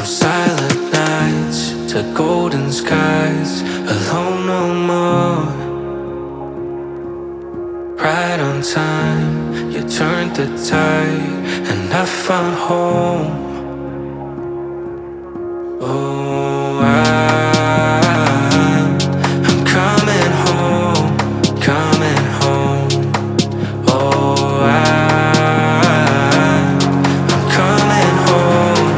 silent nights to golden skies. Alone no more. Right on time, you turned the tide, and I found home. Oh, I'm coming home, coming home. Oh, I'm coming home.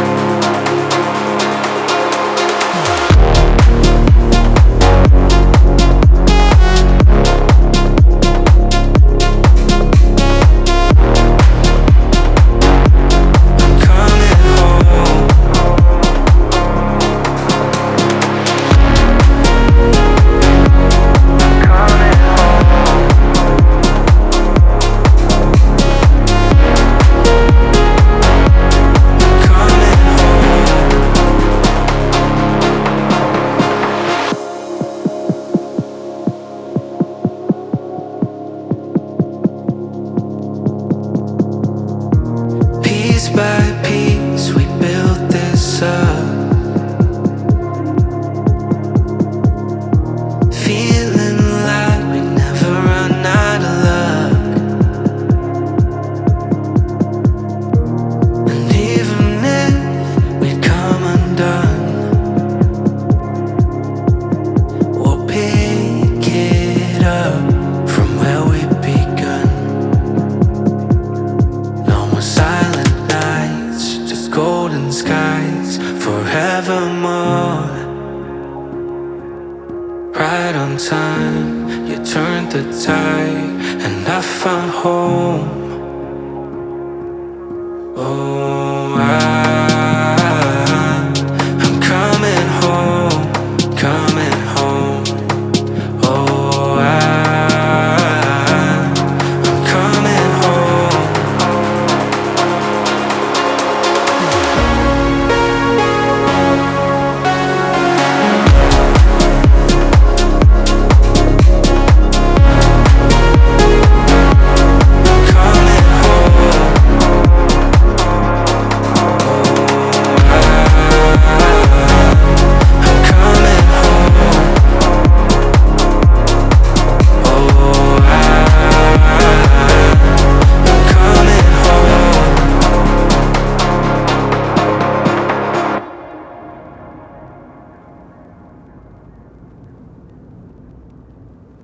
I'm coming home. Piece by piece, we built this up. Feeling like we never run out of luck. And even if we come undone, we'll pick it up from where we begun. No more silent nights, just golden skies forevermore. Right on time, you turned the tide, and I found home. Oh.